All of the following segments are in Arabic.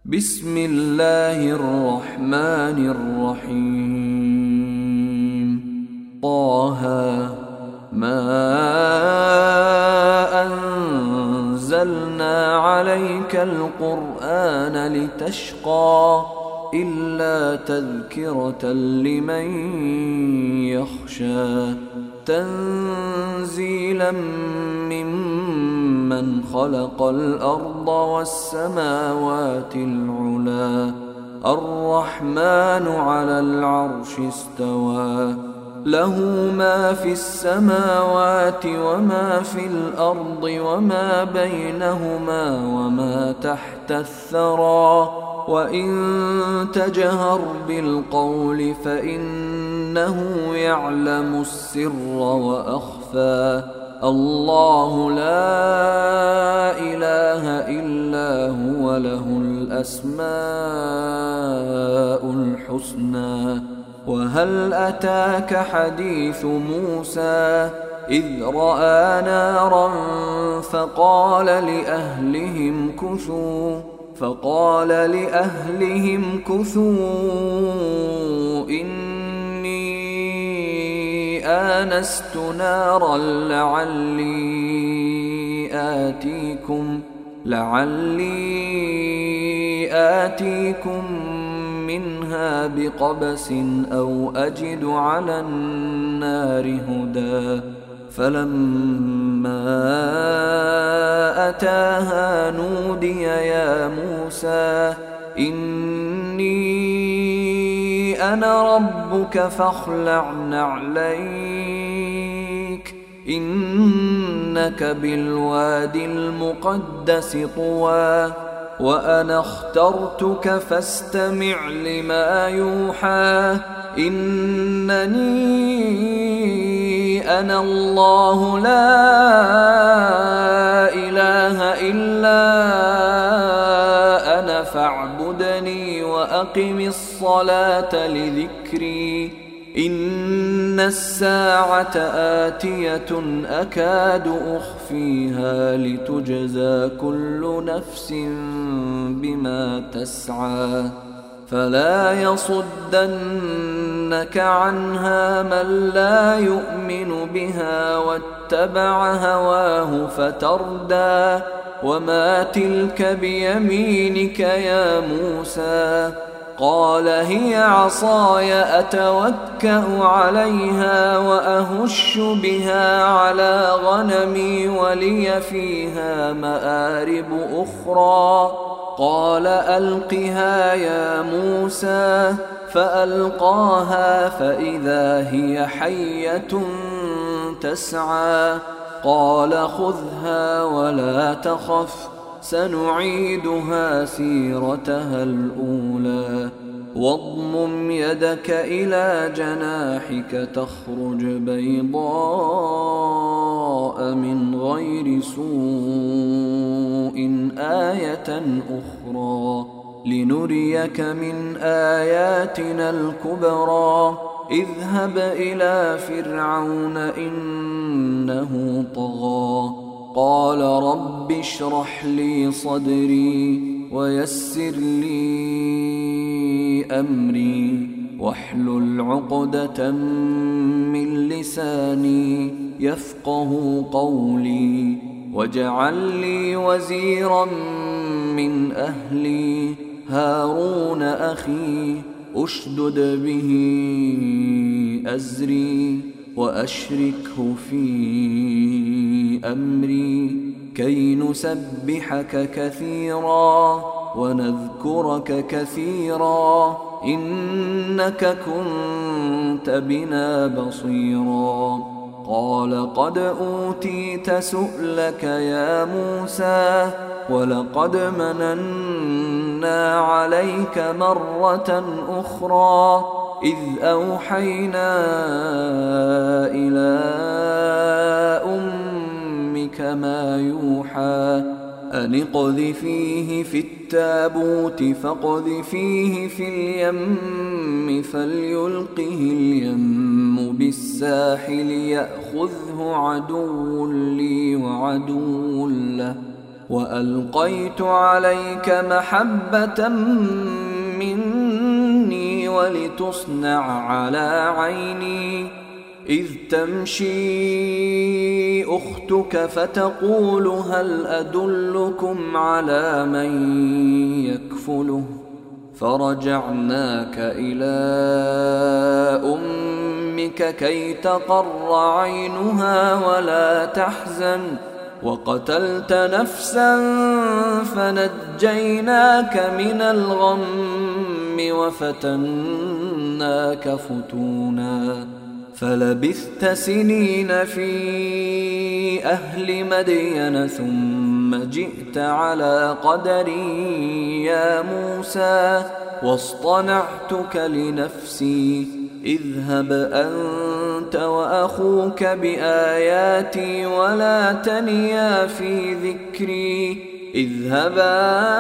بسم الله الرحمن الرحيم. طه ما أنزلنا عليك القرآن لتشقى إلا تذكرة لمن يخشى تنزيلا ممن خلق الأرض والسماوات العلى الرحمن على العرش استوى له ما في السماوات وما في الأرض وما بينهما وما تحت الثرى وإن تجهر بالقول فإنه يعلم السر وأخفى الله لا إله إلا هو له الأسماء الحسنى. وهل أتاك حديث موسى إذ رأى نارا فقال لأهلهم كثوا إني آنست نارا لعلي آتيكم منها بقبس أو أجد على النار هدى. فلما أتاها نودي يا موسى إني أنا ربك فاخلع نعليك إنك بالواد المقدس طوى وأنا اخترتك فاستمع لما يوحى إنني أنا الله لا إله إلا أنا فاعبدني وأقم الصلاة لذكري إن الساعة آتية أكاد أخفيها لتجزى كل نفس بما تسعى فلا يصدنك عنها من لا يؤمن بها واتبع هواه فتردى. وما تلك بيمينك يا موسى قال هي عصاي أتوكأ عليها وأهش بها على غنمي ولي فيها مآرب أخرى قال ألقها يا موسى فألقاها فإذا هي حية تسعى قال خذها ولا تخف سنعيدها سيرتها الأولى واضمم يدك إلى جناحك تخرج بيضاء من غير سوء آية أخرى لنريك من آياتنا الكبرى اذهب إلى فرعون إنه طغى قال رب اشرح لي صدري ويسر لي أمري واحلل عقدة من لساني يفقه قولي واجعل لي وزيرا من أهلي هارون أخي أشدد به أزري وأشركه في أمري كي نسبحك كثيرا ونذكرك كثيرا إنك كنت بنا بصيرا قال قد أوتيت سؤلك يا موسى ولقد مننا عليك مرة أخرى إذ أوحينا إلى أمك ما يوحى أن اقذفيه في التابوت فاقذفيه في اليم فليلقه اليم بالساحل يأخذه عدو لي وعدو له وألقيت عليك محبة مني ولتصنع على عيني إذ تمشي أختك فتقول هل أدلكم على من يكفله فرجعناك إلى أمك كي تقر عينها ولا تحزن وقتلت نفسا فنجيناك من الغم وفتناك فتونا فلبثت سنين في أهل مدين ثم جئت على قدري يا موسى واصطنعتك لنفسي اذهب أنت وأخوك بآياتي ولا تنيا في ذكري اذهبا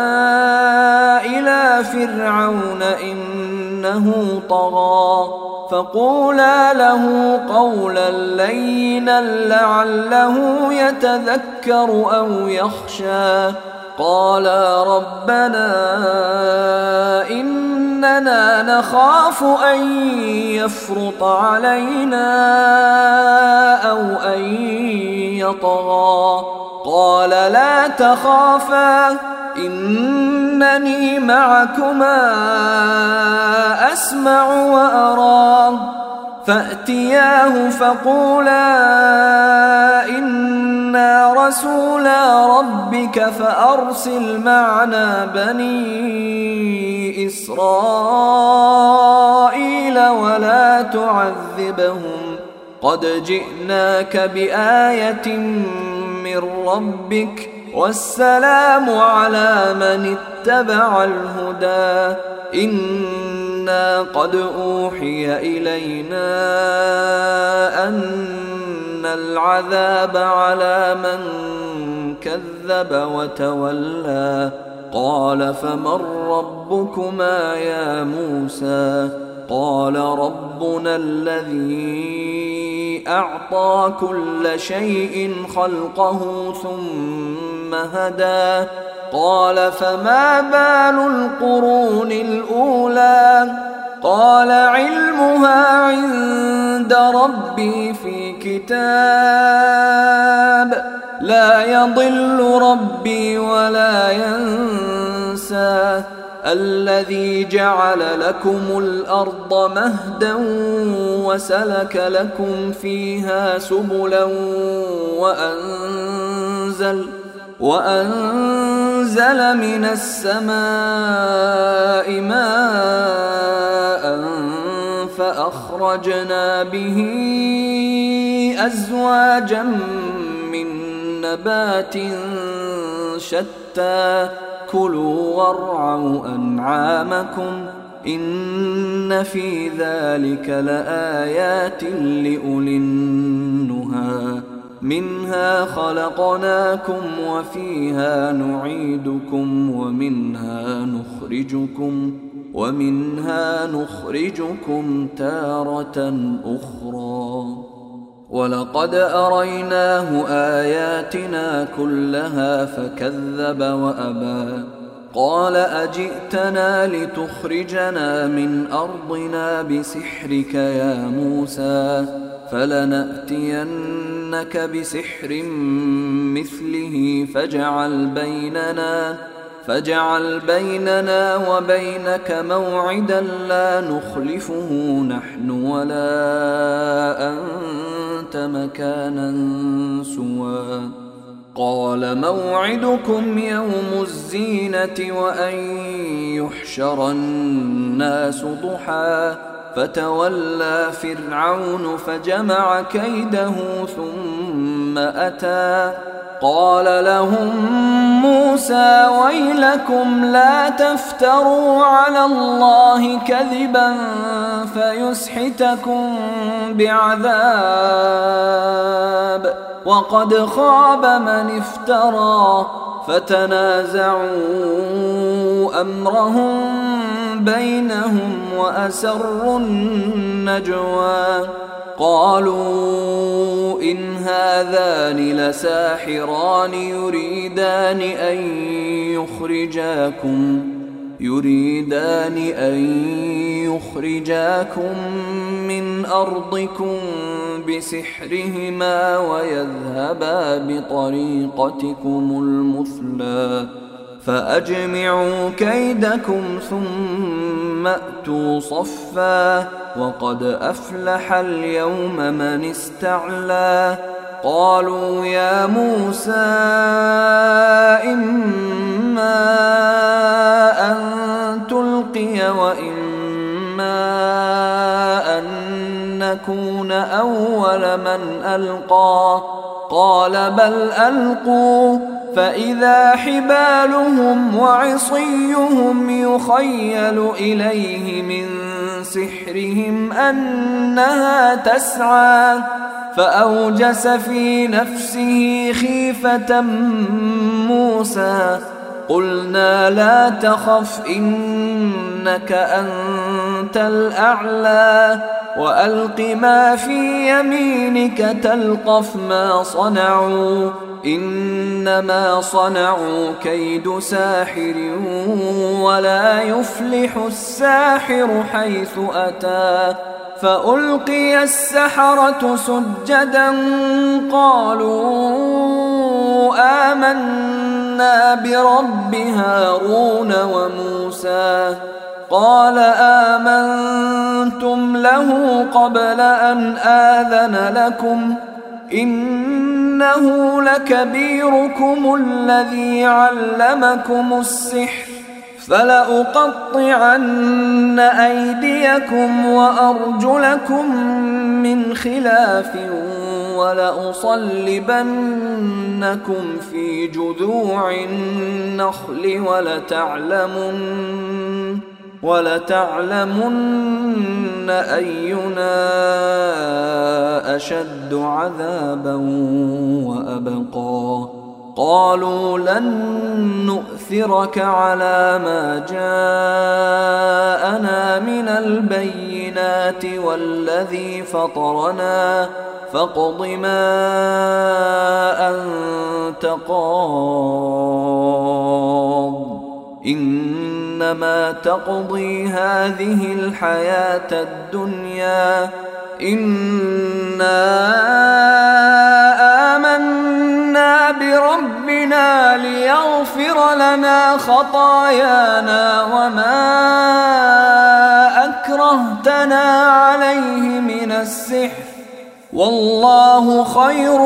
إلى فرعون إنه طغى فقولا له قولا لينا لعله يتذكر أو يخشى قالا ربنا إننا نخاف أن يفرط علينا أو أن يطغى قال لا تخافا إنني معكما أسمع وأرى فأتياه فقولا إنا رسولا ربك فأرسل معنا بني إسرائيل ولا تعذبهم قد جئناك بآية من ربك والسلام على من اتبع الهدى إنا قد أوحي إلينا أن العذاب على من كذب وتولى قال فمن ربكما يا موسى قال ربنا الذي أعطى كل شيء خلقه ثم هدى قال فما بال القرون الأولى قال علمها عند ربي في كتاب لا يضل ربي ولا ينسى الذي جعل لكم الأرض مهدا وسلك لكم فيها سبلا وأنزل من السماء ماء فأخرجنا به أزواجا من نبات شتى كلوا وارعوا أنعامكم إن في ذلك لآيات لأولي النهى منها خلقناكم وفيها نعيدكم ومنها نخرجكم تارة أخرى ولقد أريناه آياتنا كلها فكذب وأبى قال أجئتنا لتخرجنا من أرضنا بسحرك يا موسى فلنأتينك بسحر مثله فاجعل بيننا وبينك موعدا لا نخلفه نحن ولا أنت مكانا سوى قال موعدكم يوم الزينة وأن يحشر الناس ضحى فتولى فرعون فجمع كيده ثم أتى قال لهم موسى ويلكم لا تفتروا على الله كذبا فيسحتكم بعذاب وقد خاب من افترى فتنازعوا أمرهم بينهم وأسروا النجوى قالوا إن هذان لساحران يريدان أن يخرجاكم من أرضكم بسحرهما ويذهبا بطريقتكم المثلى فأجمعوا كيدكم ثم أتوا صفا وقد أفلح اليوم من استعلى قالوا يا موسى إما أن تلقي وإما أن نكون أول من ألقى قال بل ألقوا فإذا حبالهم وعصيهم يخيل إليه من سحرهم أنها تسعى فأوجس في نفسه خيفة موسى قلنا لا تخف إنك أنت الأعلى وألق ما في يمينك تلقف ما صنعوا إنما صنعوا كيد ساحر ولا يفلح الساحر حيث أتى فألقي السحرة سجدا قالوا آمنا برب هارون وموسى قال آمنتم له قبل أن آذن لكم إنه لكبيركم الذي علمكم السحر فلأقطعن أيديكم وأرجلكم من خلاف ولأصلبنكم في جذوع النخل ولتعلمن أينا أشد عذابا وأبقى قالوا لن نؤثرك على ما جاءنا من البينات والذي فطرنا فاقض ما أنت قاض إنما تقضي هذه الحياة الدنيا إنا آمنا بربنا ليغفر لنا خطايانا وما أكرهتنا عليه من السحر والله خير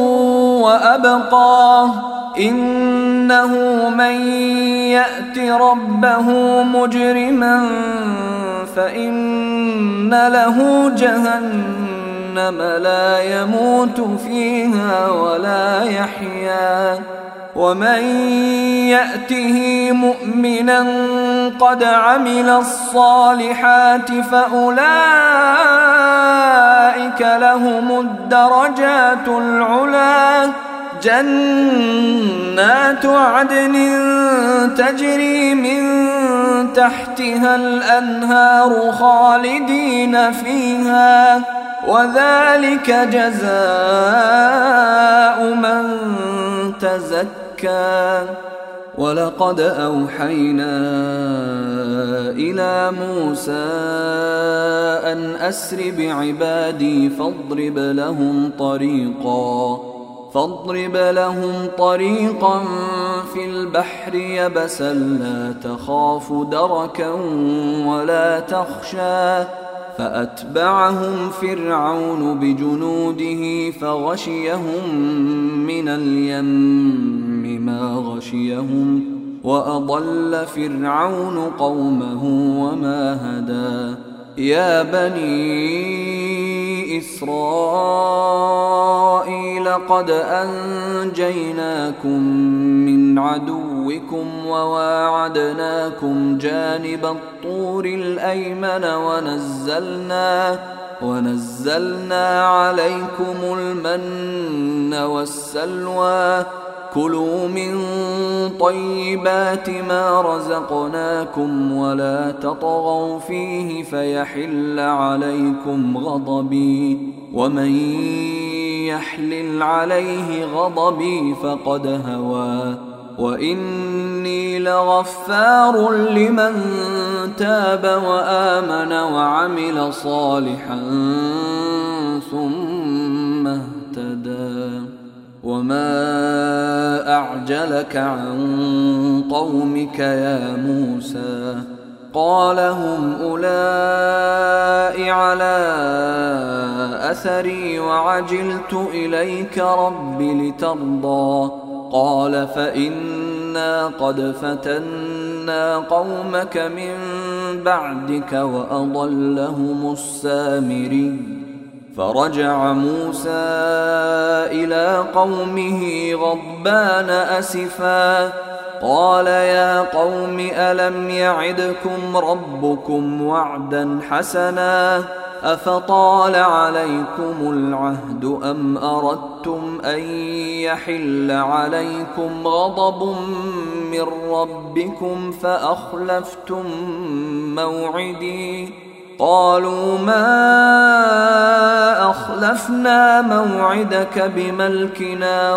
وأبقى إنه من يأت ربه مجرما فإن له جهنم لا يموت فيها ولا يحيا ومن يأته مؤمنا قد عمل الصالحات فأولئك لهم الدرجات العلى جنات عدن تجري من تحتها الأنهار خالدين فيها وذلك جزاء من تزكى ولقد أوحينا إلى موسى أن أسر بعبادي فاضرب لهم طريقا في البحر يبسا لا تخاف دركا ولا تخشى فأتبعهم فرعون بجنوده فغشيهم من اليم ما غشيهم وأضل فرعون قومه وما هدى يا بني إسرائيل قد أنجيناكم من عدوكم وواعدناكم جانب الطور الأيمن ونزلنا عليكم المن والسلوى كلوا من طيبات ما رزقناكم ولا تطغوا فيه فيحل عليكم غضبي، ومن يحلل عليه غضبي فقد هوى، وإني لغفار لمن تاب وآمن وعمل صالحا ثم اهتدى. وما أعجلك عن قومك يا موسى؟ قال هم أولئك على أثري وعجلت إليك رب لترضى. قال فإنا قد فتنا قومك من بعدك وأضلهم السامري. فرجع موسى إلى قومه غضبان أسفا قال يا قوم ألم يعدكم ربكم وعدا حسنا أفطال عليكم العهد أم أردتم أن يحل عليكم غضب من ربكم فأخلفتم موعدي؟ قالوا ما أخلفنا موعدك بملكنا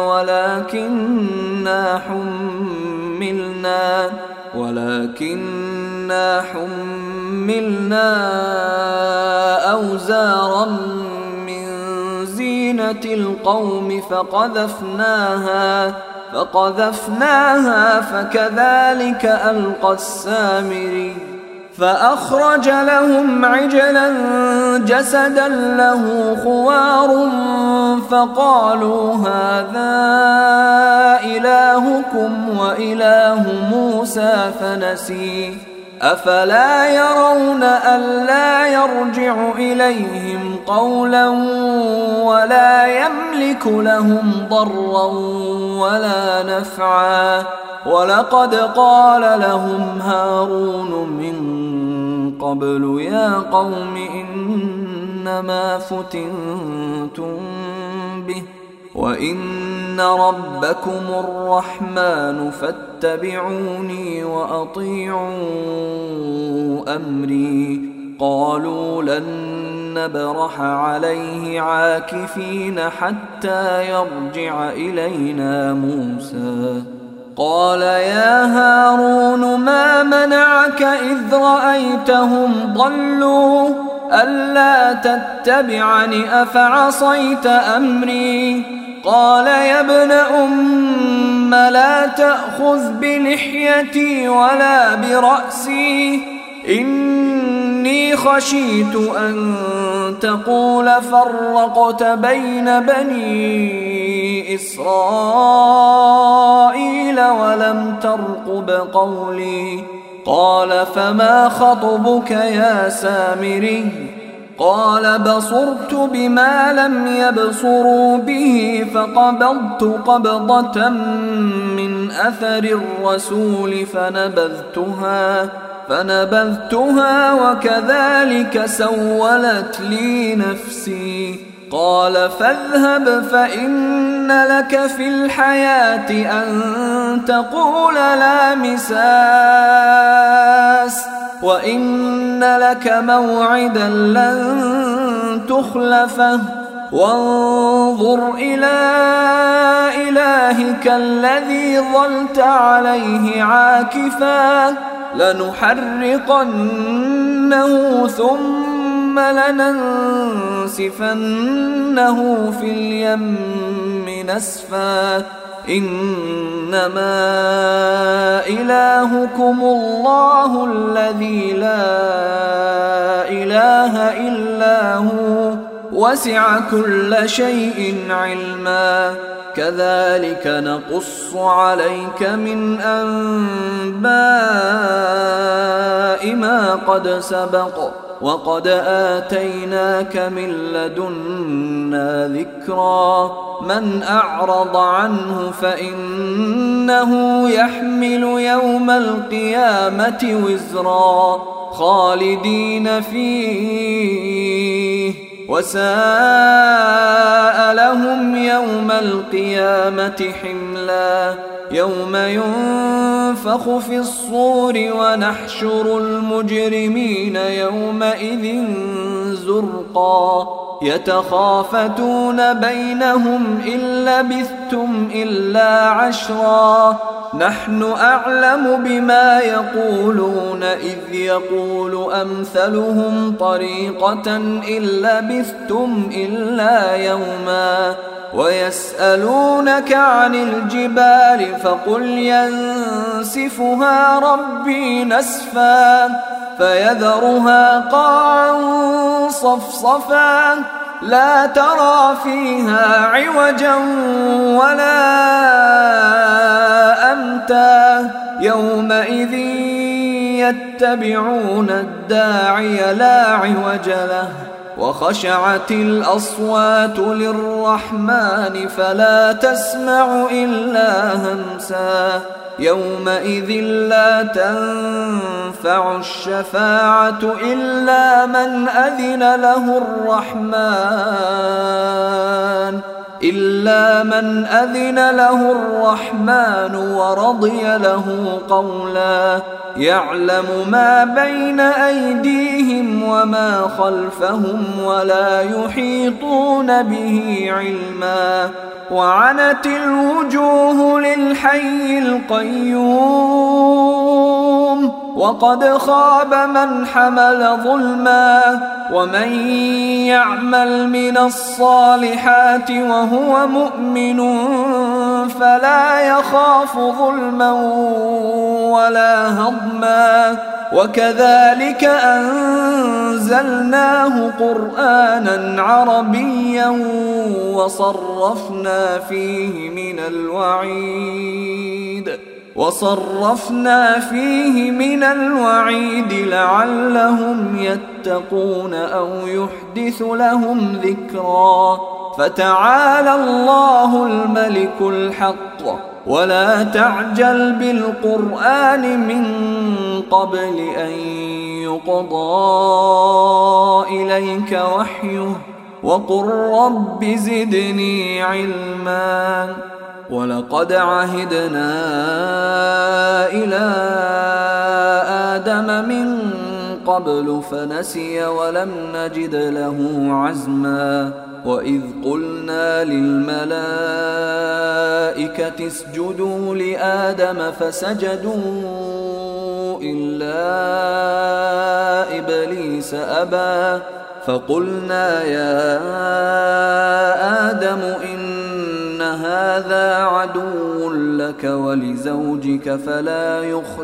ولكننا حملنا أوزارا من زينة القوم فقذفناها فكذلك ألقى السامري. فأخرج لهم عجلا جسدا له خوار فقالوا هذا إلهكم وإله موسى فنسي. أفلا يرون ألا يرجع إليهم قولا ولا يملك لهم ضرا ولا نفعا؟ ولقد قال لهم هارون من قبل يا قوم إنما فتنتم به وإن ربكم الرحمن فاتبعوني وأطيعوا أمري. قالوا لن نبرح عليه عاكفين حتى يرجع إلينا موسى. قال يا هارون ما منعك إذ رأيتهم ضلوا ألا تتبعني أفعصيت أمري؟ قال يا ابن أم لا تأخذ بلحيتي ولا برأسي إني خشيت أن تقول فرقت بين بني إسرائيل ولم ترقب قولي. قال فما خطبك يا سامري؟ قال بصرت بما لم يبصروا به فقبضت قبضة من أثر الرسول فنبذتها وكذلك سولت لي نفسي. قال فاذهب فإن لك في الحياة أن تقول لا مساس وإن لك موعدا لن تخلفه وانظر إلى إلهك الذي ظلت عليه عاكفا لنحرقنه ثم لننسفنه في اليم نسفا إنما إلهكم الله الذي لا إله إلا هو وسع كل شيء علما كذلك نقص عليك من أنباء ما قد سبق وقد آتيناك من لدنا ذكرا من أعرض عنه فإنه يحمل يوم القيامة وزرا خالدين فيه وساء لهم يوم القيامة حملا يوم ينفخ في الصور ونحشر المجرمين يومئذ زرقا يتخافتون بينهم إن لبثتم إلا عشرا نحن أعلم بما يقولون إذ يقول أمثلهم طريقة إن لبثتم إلا يوما ويسألونك عن الجبال فقل ينسفها ربي نسفا فيذرها قاعا صفصفا لا ترى فيها عوجا ولا أمتا يومئذ يتبعون الداعي لا عوج له وخشعت الأصوات للرحمن فلا تسمع إلا همسا يومئذ لا تنفع الشفاعة إلا من أذن له الرحمن ورضي له قولا يعلم ما بين أيديهم وما خلفهم ولا يحيطون به علما وعنت الوجوه للحي القيوم وقد خاب من حمل ظلما ومن يعمل من الصالحات وهو مؤمن فلا يخاف ظلما ولا هضما وكذلك أنزلناه قرآنا عربيا وصرفنا فيه من الوعيد لعلهم يتقون أو يحدث لهم ذكرا فتعالى الله الملك الحق ولا تعجل بالقرآن من قبل أن يقضى إليك وحيه وقل رب زدني علما ولقد عهدنا إلى آدم من قبل فنسي ولم نجد له عزما وإذ قلنا للملائكة اسجدوا لآدم فسجدوا إلا إبليس أبى فقلنا يا آدم إن هذا عدو لك ولزوجك فلا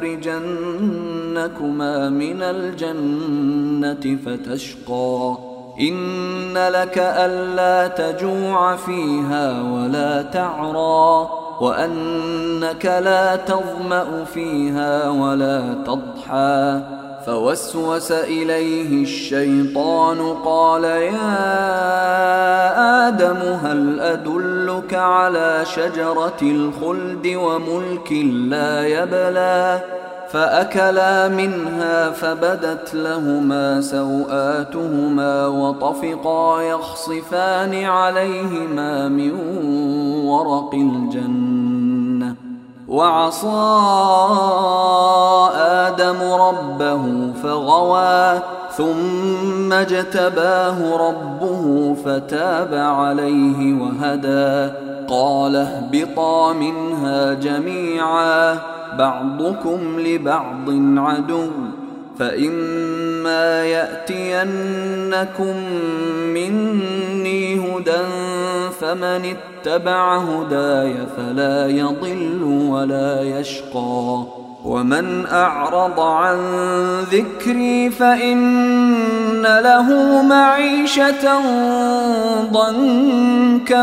يخرجنكما من الجنة فتشقى إن لك ألا تجوع فيها ولا تعرى وأنك لا تظمأ فيها ولا تضحى فوسوس إليه الشيطان قال يا آدم هل أدلك على شجرة الخلد وملك لا يبلى فأكلا منها فبدت لهما سوآتهما وطفقا يخصفان عليهما من ورق الجنة وعصى آدم ربه فغوى ثم اجتباه ربه فتاب عليه وهدى قال اهبطا منها جميعا بعضكم لبعض عدو فإما يأتينكم مني هدى فمن اتبع هداي فلا يضل ولا يشقى ومن أعرض عن ذكري فإن له معيشة ضنكا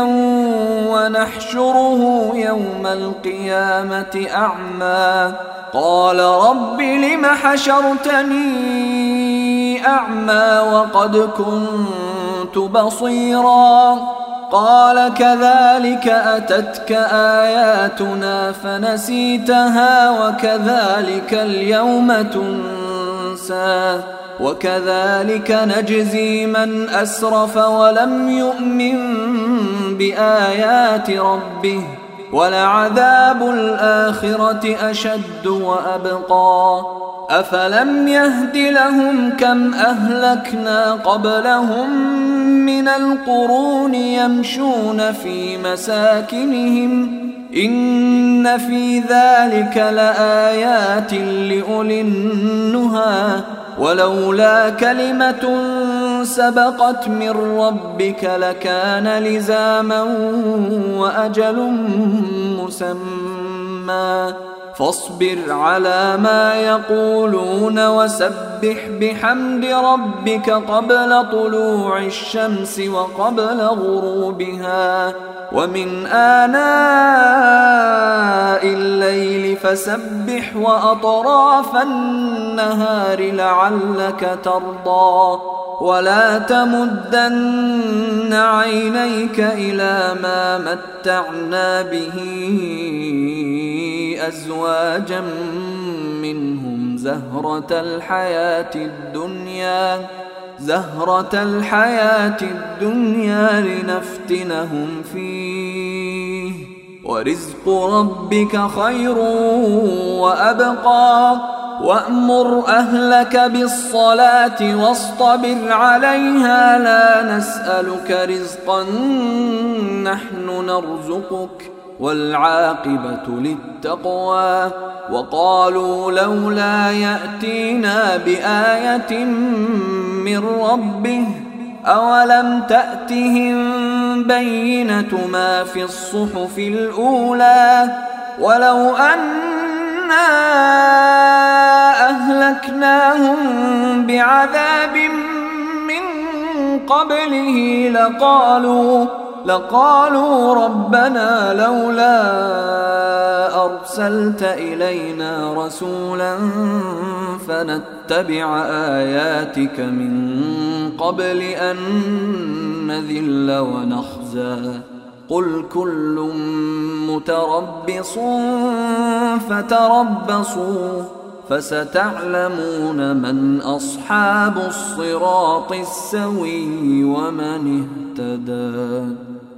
ونحشره يوم القيامة أعمى قال رب لم حشرتني أعمى وقد كنت بصيرا قال كذلك أتتك آياتنا فنسيتها وكذلك اليوم ينسى وكذلك نجزي من أسرف ولم يؤمن بآيات ربه ولعذاب الآخرة أشد وأبقى أفلم يهد لهم كم أهلكنا قبلهم من القرون يمشون في مساكنهم إن في ذلك لآيات لأولي النهى ولولا كلمة سبقت من ربك لكان لزاما وأجل مسمى فاصبر على ما يقولون وسبح بحمد ربك قبل طلوع الشمس وقبل غروبها ومن آناء الليل فسبح وأطراف النهار لعلك ترضى ولا تمدن عينيك إلى ما متعنا به أزواجا منهم زهرة الحياة الدنيا لنفتنهم فيه ورزق ربك خير وأبقى وأمر أهلك بالصلاة واصطبر عليها لا نسألك رزقا نحن نرزقك والعاقبة للتقوى وقالوا لولا يأتينا بآية من ربه أولم تأتهم بينة ما في الصحف الأولى ولو أنا أهلكناهم بعذاب من قبله لقالوا ربنا لولا أرسلت إلينا رسولا فنتبع آياتك من قبل أن نذل ونخزى قل كل متربص فتربصوا فستعلمون من أصحاب الصراط السوي ومن اهتدى.